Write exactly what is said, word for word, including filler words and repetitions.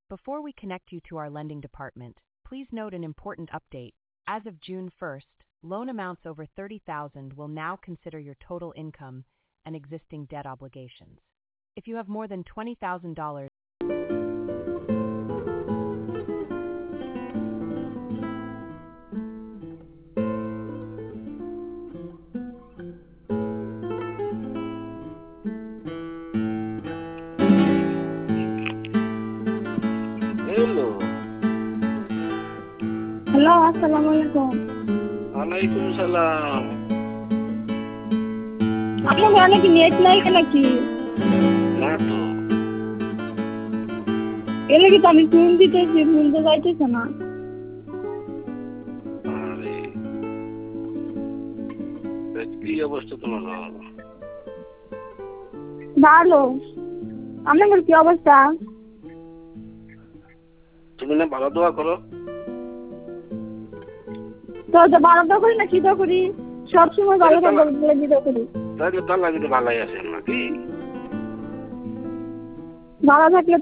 Before we connect you to our lending department, please note an important update. As of June first, loan amounts over thirty thousand dollars will now consider your total income and existing debt obligations. If you have more than twenty thousand dollars, Hello. Hello, assalamualaikum. Waalaikumsalam. আপনার গানে কি net নাই নাকি? না তো। এলে কি আমি ফোন দিতেছি, ফোন তো যাইতেছে না। আরে কি অবস্থা তোমার? ভালো। আপনার কি অবস্থা? তুমি না ভালো দোয়া করো? তো তো ভালো দোয়া করি না কি দোয়া করি? সব সময় ভালো দোয়া করি, দোয়া করি। তাহলে তো আল্লাহ কিন্তু ভালোই আছেন নাকি? ভালো থাকলে